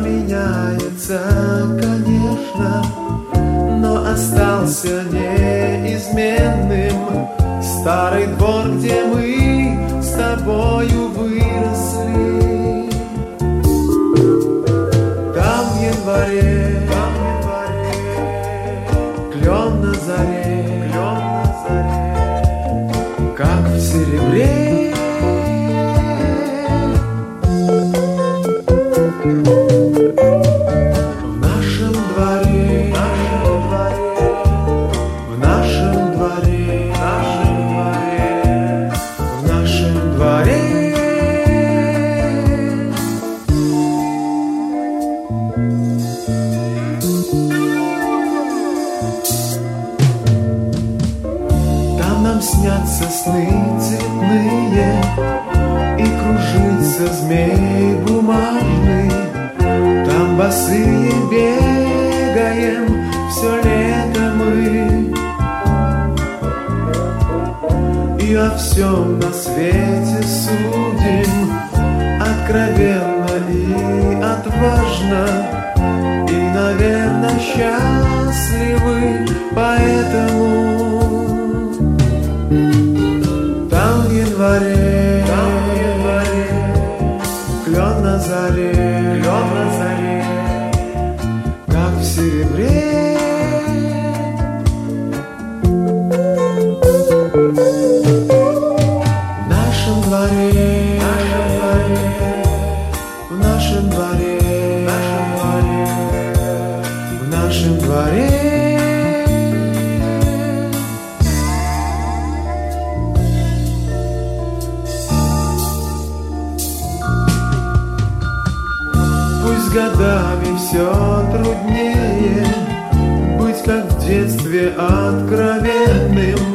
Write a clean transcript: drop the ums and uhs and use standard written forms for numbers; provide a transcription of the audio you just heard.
меняется, конечно, но остался неизменным старый двор, где мы с тобою выросли. Там в январе, клен на заре, как в серебре. В нашем дворе, в нашем дворе, в нашем дворе. Там нам снятся сны цветные, и кружится змей бумажный. Там босые бегаем все лето мы, и о всем на свете судим откровенно и отважно, и, наверное, счастливы поэтому. Там в январе, клен на заре, как в серебре. В нашем дворе, в нашем дворе, в нашем дворе. Пусть годами все труднее быть, как в детстве, откровенным,